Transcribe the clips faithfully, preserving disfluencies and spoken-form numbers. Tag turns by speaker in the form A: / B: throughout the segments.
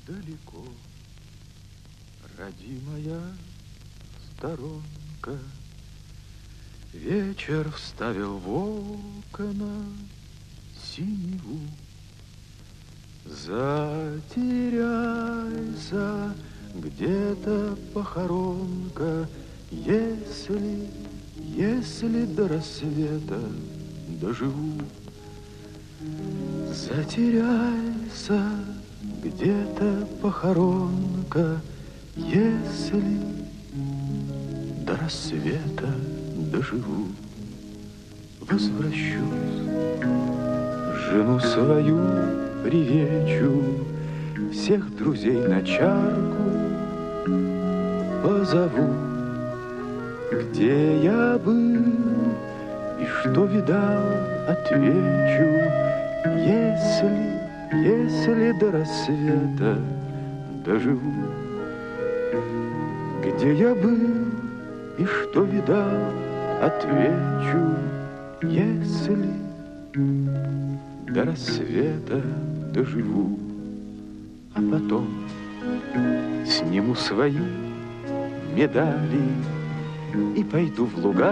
A: далеко, родимая сторонка. Вечер вставил в окна синеву. Затеряйся, где-то похоронка, если, если до рассвета доживу. Затеряйся, где-то похоронка, если до рассвета доживу. Возвращусь, жену свою привечу, всех друзей на чарку позову. Где я был и что видал, отвечу, если, если до рассвета доживу. Где я был и что видал, отвечу, если до рассвета доживу. А потом сниму свои медали и пойду в луга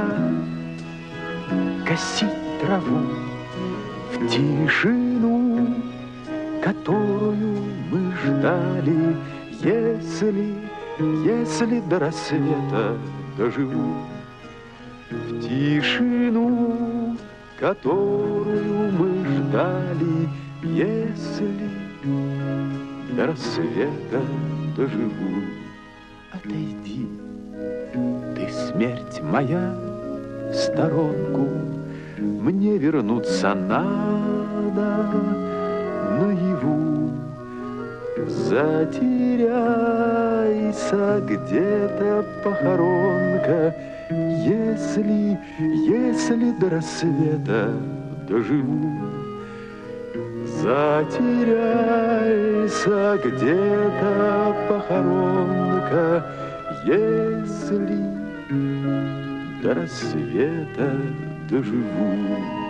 A: косить траву в тишину, которую мы ждали, если, если до рассвета доживу. В тишину, которую мы ждали, если до рассвета доживу. Отойди, ты, смерть моя, в сторонку, мне вернуться надо наяву. Затеряйся, где-то похоронка, если, если до рассвета доживу. Затеряйся, где-то похоронка, если до рассвета доживу.